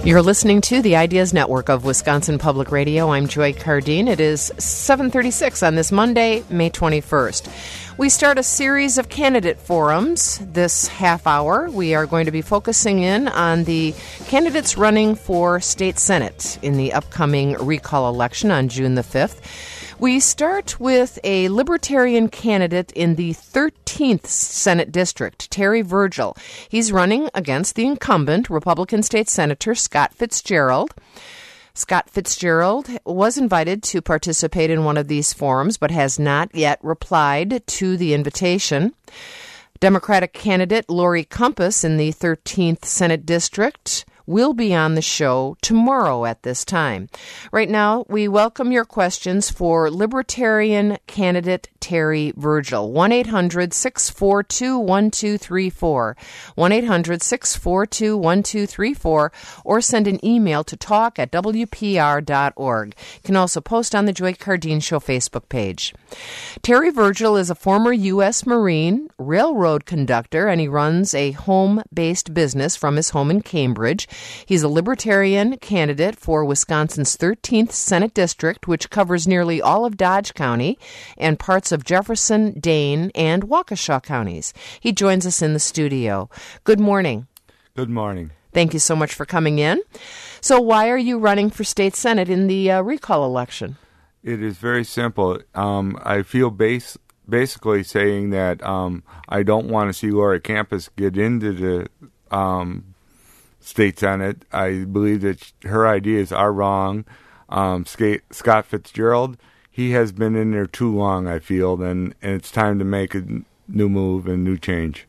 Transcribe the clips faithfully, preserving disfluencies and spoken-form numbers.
You're listening to the Ideas Network of Wisconsin Public Radio. I'm Joy Cardine. It is seven thirty-six on this Monday, May twenty-first. We start a series of candidate forums this half hour. We are going to be focusing in on the candidates running for state senate in the upcoming recall election on June the fifth. We start with a Libertarian candidate in the thirteenth Senate District, Terry Virgil. He's running against the incumbent Republican State Senator Scott Fitzgerald. Scott Fitzgerald was invited to participate in one of these forums, but has not yet replied to the invitation. Democratic candidate Lori Compass in the thirteenth Senate District will be on the show tomorrow at this time. Right now, we welcome your questions for Libertarian candidate Terry Virgil. one eight hundred six four two one two three four. one eight hundred six four two one two three four, or send an email to talk at w p r dot org. You can also post on the Joy Cardine Show Facebook page. Terry Virgil is a former U S Marine, railroad conductor, and he runs a home-based business from his home in Cambridge. He's a Libertarian candidate for Wisconsin's thirteenth Senate District, which covers nearly all of Dodge County and parts of Jefferson, Dane, and Waukesha counties. He joins us in the studio. Good morning. Good morning. Thank you so much for coming in. So why are you running for state senate in the uh, recall election? It is very simple. Um, I feel base, basically saying that um, I don't want to see Lori Compass get into the um, state senate. I believe that her ideas are wrong. Um, Scott Fitzgerald, he has been in there too long, I feel, and, and it's time to make a new move and new change.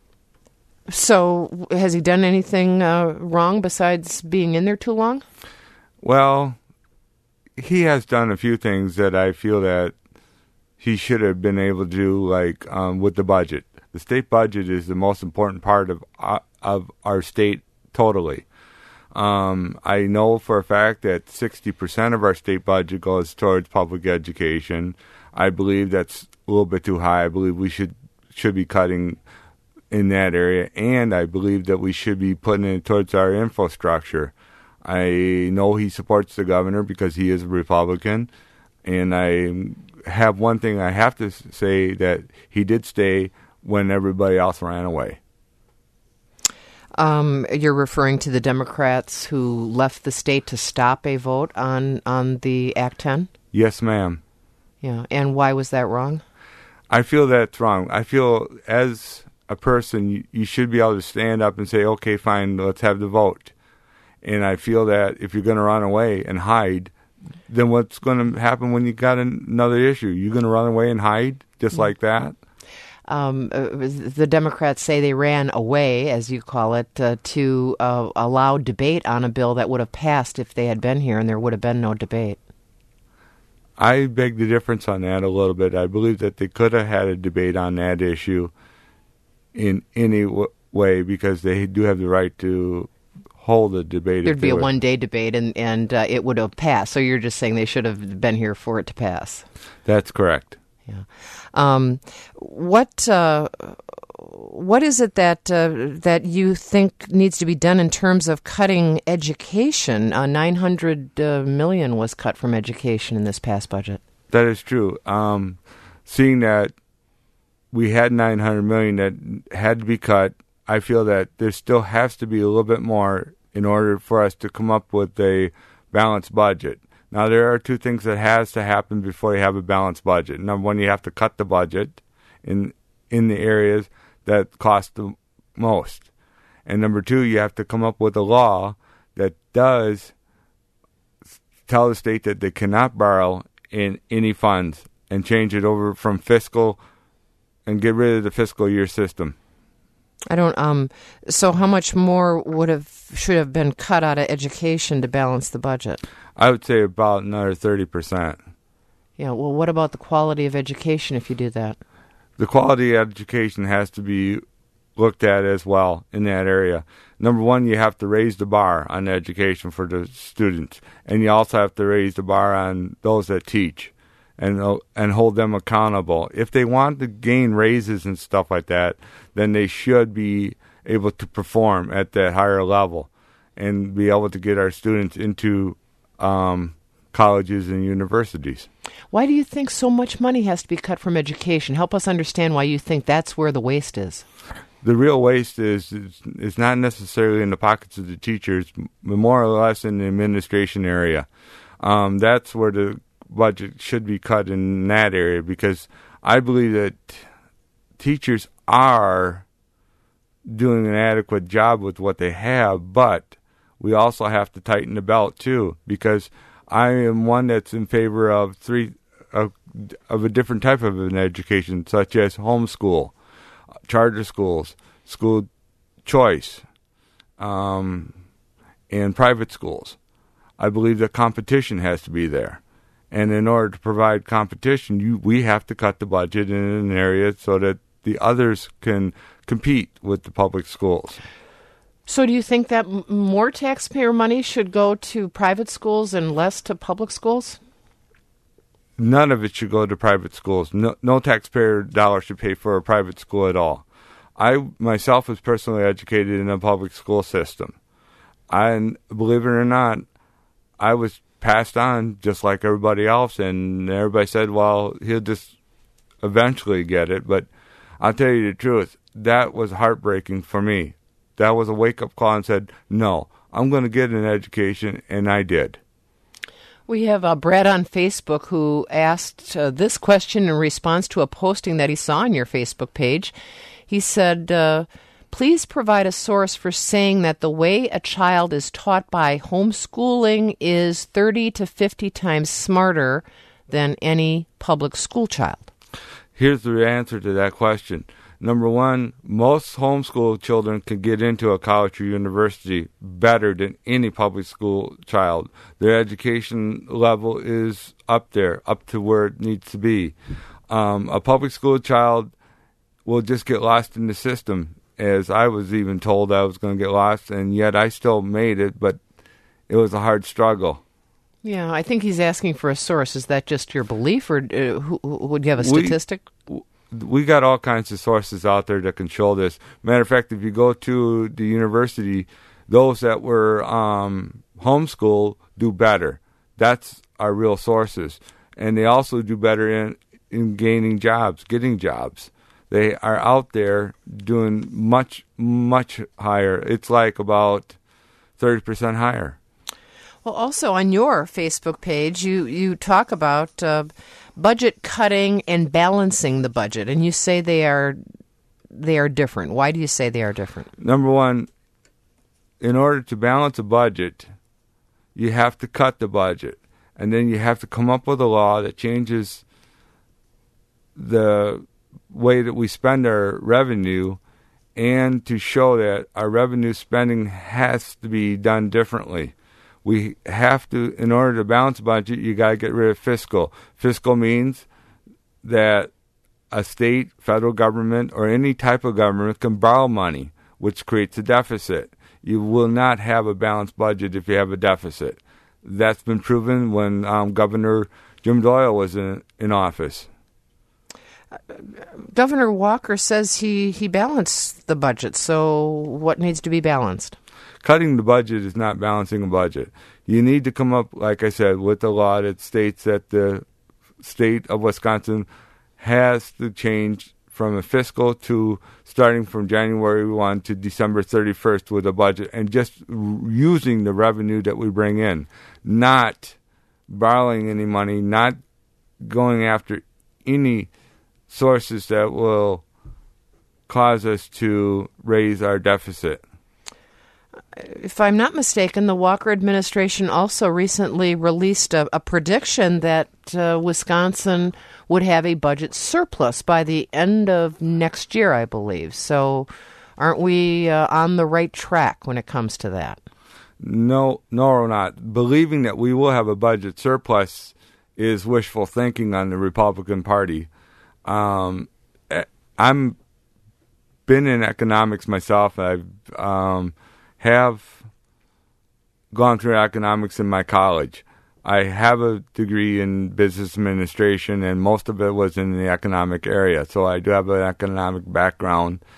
So has he done anything uh, wrong besides being in there too long? Well, he has done a few things that I feel that he should have been able to do, like um, with the budget. The state budget is the most important part of uh, of our state totally. Um, I know for a fact that sixty percent of our state budget goes towards public education. I believe that's a little bit too high. I believe we should should be cutting in that area, and I believe that we should be putting it towards our infrastructure. I know he supports the governor because he is a Republican, and I have one thing I have to say, that he did stay when everybody else ran away. Um, you're referring to the Democrats who left the state to stop a vote on, on the Act ten? Yes, ma'am. Yeah, and why was that wrong? I feel that's wrong. I feel as a person, you, you should be able to stand up and say, okay, fine, let's have the vote. And I feel that if you're going to run away and hide, then what's going to happen when you got another issue? You're going to run away and hide just mm-hmm. like that? Um, uh, the Democrats say they ran away, as you call it, uh, to uh, allow debate on a bill that would have passed if they had been here, and there would have been no debate. I beg the difference on that a little bit. I believe that they could have had a debate on that issue in any w- way, because they do have the right to hold a debate. There'd be a one-day debate, and, and uh, it would have passed. So you're just saying they should have been here for it to pass. That's correct. Yeah. Um, what uh, what is it that uh, that you think needs to be done in terms of cutting education? Uh, Nine hundred uh, million was cut from education in this past budget. That is true. Um, seeing that we had nine hundred million that had to be cut, I feel that there still has to be a little bit more in order for us to come up with a balanced budget. Now, there are two things that has to happen before you have a balanced budget. Number one, you have to cut the budget in in the areas that cost the most. And number two, you have to come up with a law that does tell the state that they cannot borrow in any funds and change it over from fiscal and get rid of the fiscal year system. I don't, um, so how much more would have, should have been cut out of education to balance the budget? I would say about another thirty percent. Yeah, well, what about the quality of education if you do that? The quality of education has to be looked at as well in that area. Number one, you have to raise the bar on education for the students, and you also have to raise the bar on those that teach. And and hold them accountable. If they want to gain raises and stuff like that, then they should be able to perform at that higher level. and be able to get our students into um, colleges and universities. Why do you think so much money has to be cut from education? Help us understand why you think that's where the waste is. The real waste is, is is not necessarily in the pockets of the teachers, but more or less in the administration area. Um, that's where the budget should be cut in that area, because I believe that teachers are doing an adequate job with what they have, but we also have to tighten the belt too, because I am one that's in favor of three of, of a different type of an education, such as homeschool, charter schools, school choice, um, and private schools. I believe that competition has to be there. And in order to provide competition, you, we have to cut the budget in an area so that the others can compete with the public schools. So do you think that m- more taxpayer money should go to private schools and less to public schools? None of it should go to private schools. No, no taxpayer dollar should pay for a private school at all. I myself was personally educated in a public school system. I, and believe it or not, I was passed on just like everybody else, and everybody said, well, he'll just eventually get it. But I'll tell you the truth, that was heartbreaking for me. That was a wake-up call and said, no, I'm going to get an education, and I did. We have uh, Brad on Facebook who asked uh, this question in response to a posting that he saw on your Facebook page. He said, uh, please provide a source for saying that the way a child is taught by homeschooling is thirty to fifty times smarter than any public school child. Here's the answer to that question. Number one, most homeschool children can get into a college or university better than any public school child. Their education level is up there, up to where it needs to be. Um, a public school child will just get lost in the system, as I was even told I was going to get lost, and yet I still made it, but it was a hard struggle. Yeah, I think he's asking for a source. Is that just your belief, or uh, who, would you have a statistic? We, we got all kinds of sources out there that can show this. Matter of fact, if you go to the university, those that were um, homeschooled do better. That's our real sources. And they also do better in, in gaining jobs, getting jobs. They are out there doing much, much higher. It's like about thirty percent higher. Well, also on your Facebook page, you, you talk about uh, budget cutting and balancing the budget, and you say they are they are different. Why do you say they are different? Number one, in order to balance a budget, you have to cut the budget, and then you have to come up with a law that changes the way that we spend our revenue, and to show that our revenue spending has to be done differently. We have to, in order to balance a budget, you got to get rid of fiscal. Fiscal means that a state, federal government, or any type of government can borrow money, which creates a deficit. You will not have a balanced budget if you have a deficit. That's been proven when um, Governor Jim Doyle was in, in office. Governor Walker says he, he balanced the budget, so what needs to be balanced? Cutting the budget is not balancing a budget. You need to come up, like I said, with a law that states that the state of Wisconsin has to change from a fiscal to starting from January first to December thirty-first with a budget, and just r- using the revenue that we bring in, not borrowing any money, not going after any sources that will cause us to raise our deficit. If I'm not mistaken, the Walker administration also recently released a, a prediction that uh, Wisconsin would have a budget surplus by the end of next year, I believe. So aren't we uh, on the right track when it comes to that? No, no, we're not. Believing that we will have a budget surplus is wishful thinking on the Republican Party. Um, I'm been in economics myself. I've um, have gone through economics in my college. I have a degree in business administration, and most of it was in the economic area. So I do have an economic background.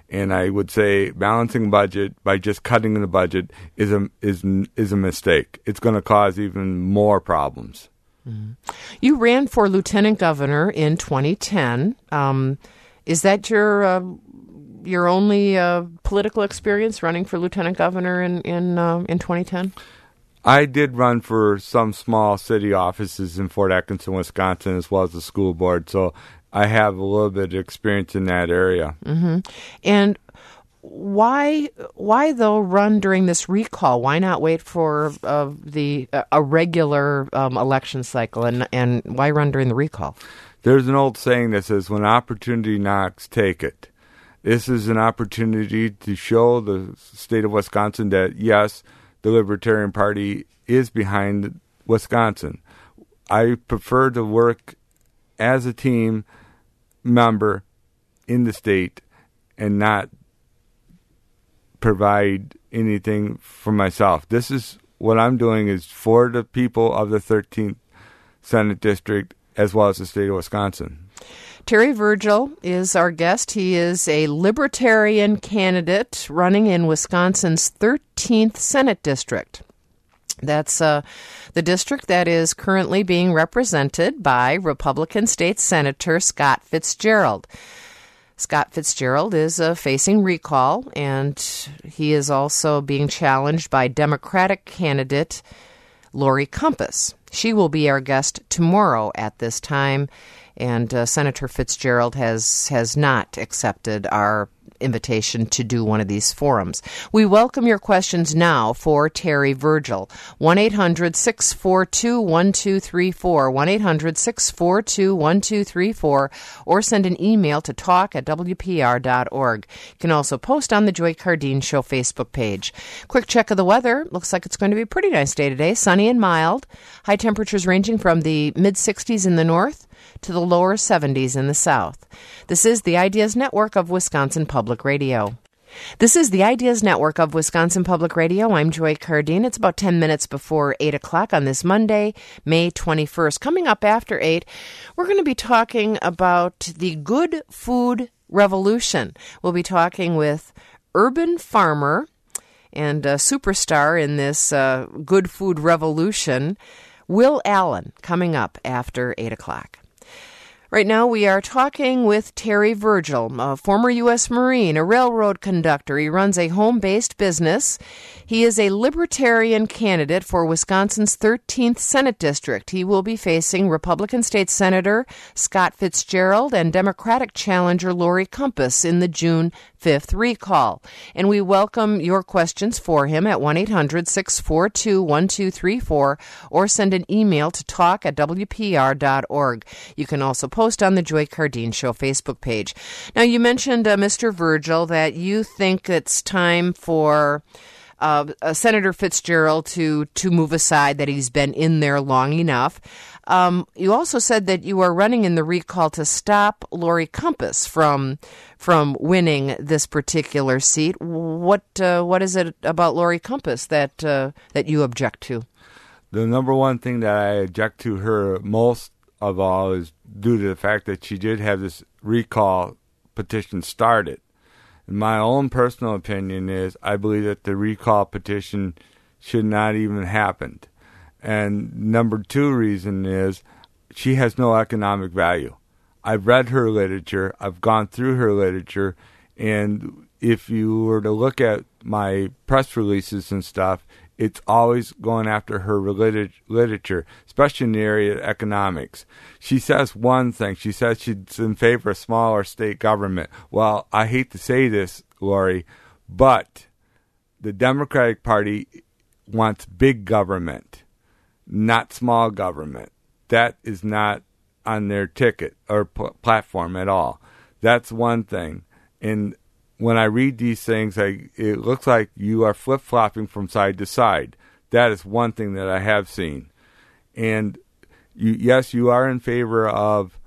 And I would say balancing budget by just cutting the budget is a is is a mistake. It's going to cause even more problems. Mm-hmm. You ran for lieutenant governor in twenty ten. Um, is that your uh, your only uh, political experience, running for lieutenant governor in in uh, in twenty ten? I did run for some small city offices in Fort Atkinson, Wisconsin, as well as the school board. So I have a little bit of experience in that area. Mm-hmm. And why, why though, run during this recall? Why not wait for uh, the uh, a regular um, election cycle, and and why run during the recall? There's an old saying that says, "When opportunity knocks, take it." This is an opportunity to show the state of Wisconsin that yes, the Libertarian Party is behind Wisconsin. I prefer to work as a team member in the state and not provide anything for myself. This is what I'm doing is for the people of the thirteenth Senate District as well as the state of Wisconsin. Terry Virgil is our guest. He is a Libertarian candidate running in Wisconsin's thirteenth Senate District. That's uh, the district that is currently being represented by Republican State Senator Scott Fitzgerald. Scott Fitzgerald is uh, facing recall, and he is also being challenged by Democratic candidate Lori Compass. She will be our guest tomorrow at this time, and uh, Senator Fitzgerald has has not accepted our invitation to do one of these forums. We welcome your questions now for Terry Virgil. one eight hundred six four two one two three four, one eight hundred six four two one two three four, or send an email to talk at w p r dot org. You can also post on the Joy Cardine Show Facebook page. Quick check of the weather. Looks like it's going to be a pretty nice day today, sunny and mild. High temperatures ranging from the mid sixties in the north to the lower seventies in the south. This is the Ideas Network of Wisconsin Public Radio. This is the Ideas Network of Wisconsin Public Radio. I'm Joy Cardine. It's about ten minutes before eight o'clock on this Monday, May twenty-first. Coming up after eight, we're going to be talking about the Good Food Revolution. We'll be talking with urban farmer and a superstar in this uh, Good Food Revolution, Will Allen, coming up after eight o'clock. Right now we are talking with Terry Virgil, a former U S Marine, a railroad conductor. He runs a home-based business. He is a Libertarian candidate for Wisconsin's thirteenth Senate District. He will be facing Republican State Senator Scott Fitzgerald and Democratic challenger Lori Compass in the June fifth recall. And we welcome your questions for him at one eight hundred six four two one two three four or send an email to talk at w p r dot org. You can also post on the Joy Cardine Show Facebook page. Now, you mentioned, uh, Mister Virgil, that you think it's time for uh, uh, Senator Fitzgerald to, to move aside, that he's been in there long enough. Um, you also said that you are running in the recall to stop Lori Compass from from winning this particular seat. What uh, what is it about Lori Compass that uh, that you object to? The number one thing that I object to her most of all is due to the fact that she did have this recall petition started. And my own personal opinion is I believe that the recall petition should not even happen. And number two reason is she has no economic value. I've read her literature. I've gone through her literature. And if you were to look at my press releases and stuff, it's always going after her related literature, especially in the area of economics. She says one thing. She says she's in favor of smaller state government. Well, I hate to say this, Lori, but the Democratic Party wants big government, not small government. That is not on their ticket or p- platform at all. That's one thing. And when I read these things, I, it looks like you are flip-flopping from side to side. That is one thing that I have seen. And you, yes, you are in favor of,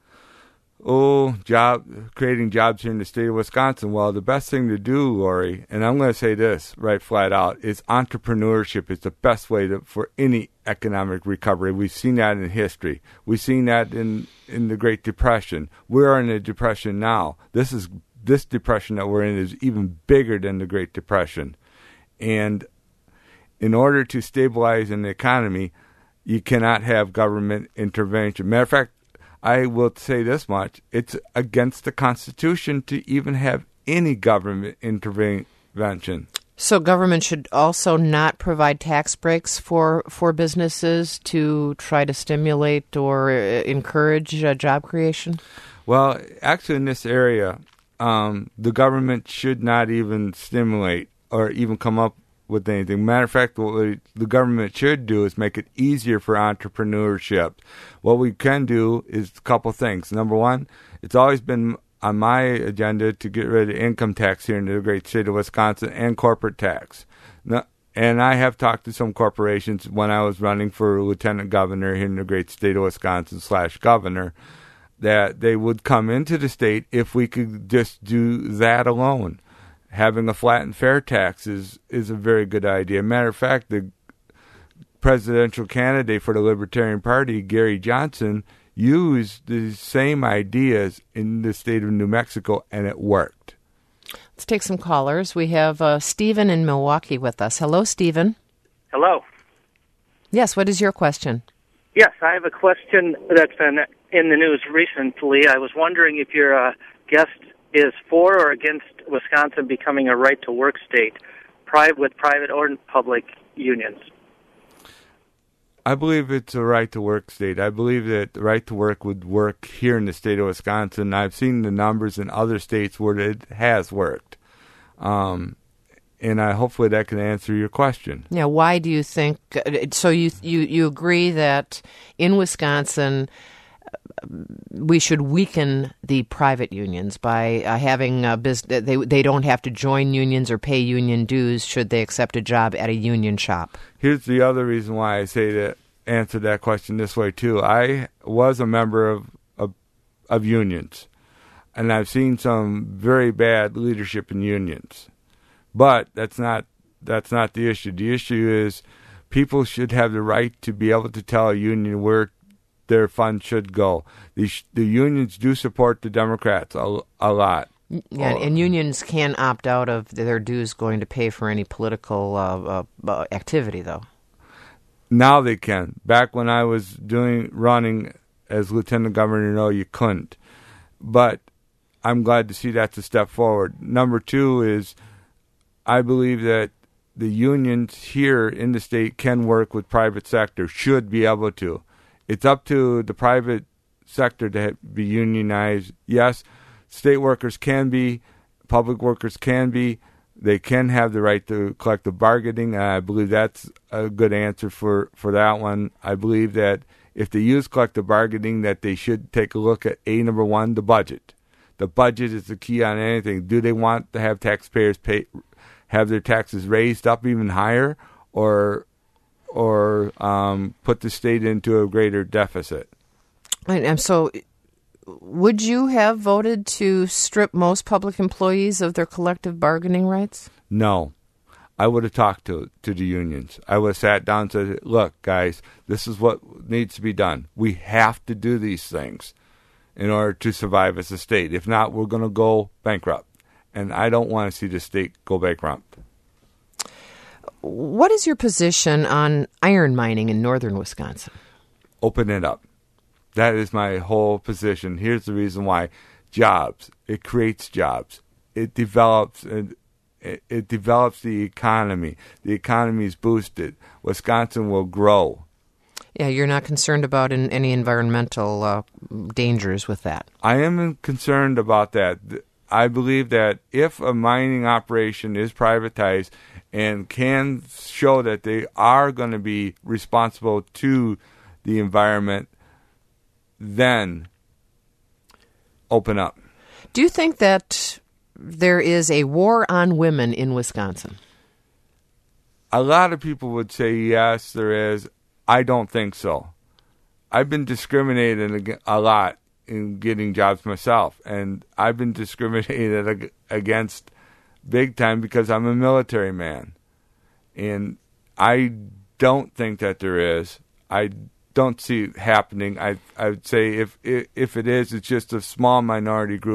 oh, job creating jobs here in the state of Wisconsin. Well, the best thing to do, Lori, and I'm going to say this right flat out, is entrepreneurship is the best way to, for any economic recovery. We've seen that in history. We've seen that in, in the Great Depression. We are in a depression now. This is this depression that we're in is even bigger than the Great Depression. And in order to stabilize an economy, you cannot have government intervention. Matter of fact, I will say this much. It's against the Constitution to even have any government intervention. So government should also not provide tax breaks for, for businesses to try to stimulate or encourage uh, job creation? Well, actually in this area, um, the government should not even stimulate or even come up with anything. Matter of fact, what we, the government should do is make it easier for entrepreneurship. What we can do is a couple things. Number one, it's always been on my agenda to get rid of income tax here in the great state of Wisconsin and corporate tax. Now, and I have talked to some corporations when I was running for lieutenant governor here in the great state of Wisconsin slash governor that they would come into the state if we could just do that alone. Having a flat and fair tax is, is a very good idea. Matter of fact, the presidential candidate for the Libertarian Party, Gary Johnson, used the same ideas in the state of New Mexico, and it worked. Let's take some callers. We have uh, Stephen in Milwaukee with us. Hello, Stephen. Hello. Yes, what is your question? Yes, I have a question that's been in the news recently. I was wondering if your uh, guest is for or against Wisconsin becoming a right-to-work state private with private or public unions. I believe it's a right-to-work state. I believe that the right-to-work would work here in the state of Wisconsin. I've seen the numbers in other states where it has worked. Um, and I hopefully that can answer your question. Yeah, why do you think, so you you, you agree that in Wisconsin we should weaken the private unions by uh, having a business, they they don't have to join unions or pay union dues should they accept a job at a union shop. Here's the other reason why I say that, answer that question this way too. I was a member of, of of unions, and I've seen some very bad leadership in unions. But that's not that's not the issue. The issue is people should have the right to be able to tell a union where their funds should go. The, the unions do support the Democrats a, a lot. Yeah, and unions can opt out of their dues going to pay for any political uh, uh, activity, though. Now they can. Back when I was doing running as lieutenant governor, no, you couldn't. But I'm glad to see that's a step forward. Number two is I believe that the unions here in the state can work with private sector, should be able to. It's up to the private sector to be unionized. Yes, state workers can be, public workers can be. They can have the right to collective bargaining, and I believe that's a good answer for, for that one. I believe that if they use collective bargaining, that they should take a look at, A, number one, the budget. The budget is the key on anything. Do they want to have taxpayers pay, have their taxes raised up even higher, or or um, put the state into a greater deficit? And so would you have voted to strip most public employees of their collective bargaining rights? No. I would have talked to to the unions. I would have sat down and said, look, guys, this is what needs to be done. We have to do these things in order to survive as a state. If not, we're going to go bankrupt. And I don't want to see the state go bankrupt. What is your position on iron mining in northern Wisconsin? Open it up. That is my whole position. Here's the reason why. Jobs. It creates jobs. It develops it, it develops the economy. The economy is boosted. Wisconsin will grow. Yeah, you're not concerned about in, any environmental uh, dangers with that. I am concerned about that. I believe that if a mining operation is privatized and can show that they are going to be responsible to the environment, then open up. Do you think that there is a war on women in Wisconsin? A lot of people would say yes, there is. I don't think so. I've been discriminated a lot in getting jobs myself, and I've been discriminated against big time because I'm a military man. And I don't think that there is. I don't see it happening. I I would say if if it is, it's just a small minority group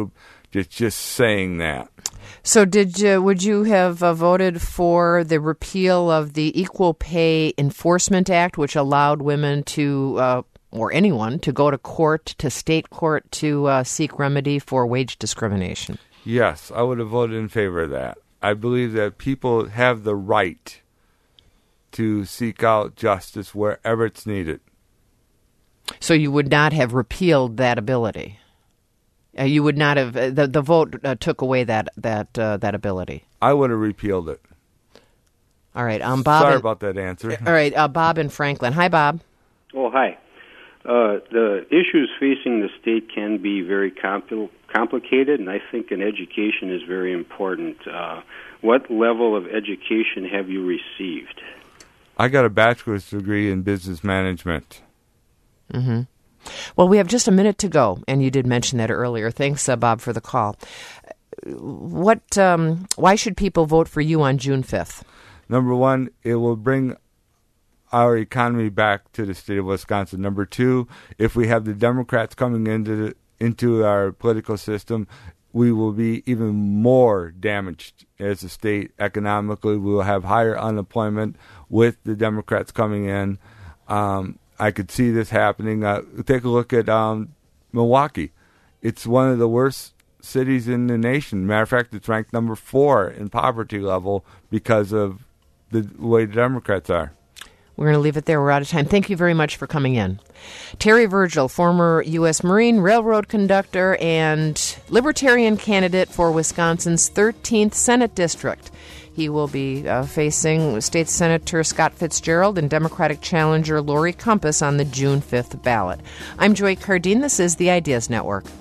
It's just saying that. So did you, would you have uh, voted for the repeal of the Equal Pay Enforcement Act, which allowed women to, uh, or anyone, to go to court, to state court, to uh, seek remedy for wage discrimination? Yes, I would have voted in favor of that. I believe that people have the right to seek out justice wherever it's needed. So you would not have repealed that ability? Uh, you would not have, uh, the, the vote uh, took away that that uh, that ability? I would have repealed it. All right, um, Bob. Sorry and, about that answer. All right, uh, Bob in Franklin. Hi, Bob. Oh, hi. Uh, the issues facing the state can be very compl- complicated, and I think an education is very important. Uh, what level of education have you received? I got a bachelor's degree in business management. Mm-hmm. Well, we have just a minute to go, and you did mention that earlier. Thanks, uh, Bob, for the call. What? Um, why should people vote for you on June fifth? Number one, it will bring our economy back to the state of Wisconsin. Number two, if we have the Democrats coming into the, into our political system, we will be even more damaged as a state economically. We will have higher unemployment with the Democrats coming in. Um, I could see this happening. Uh, take a look at um, Milwaukee. It's one of the worst cities in the nation. Matter of fact, it's ranked number four in poverty level because of the way the Democrats are. We're going to leave it there. We're out of time. Thank you very much for coming in. Terry Virgil, former U S Marine, railroad conductor, and Libertarian candidate for Wisconsin's thirteenth Senate District. He will be uh, facing State Senator Scott Fitzgerald and Democratic challenger Lori Compass on the June fifth ballot. I'm Joy Cardine. This is the Ideas Network.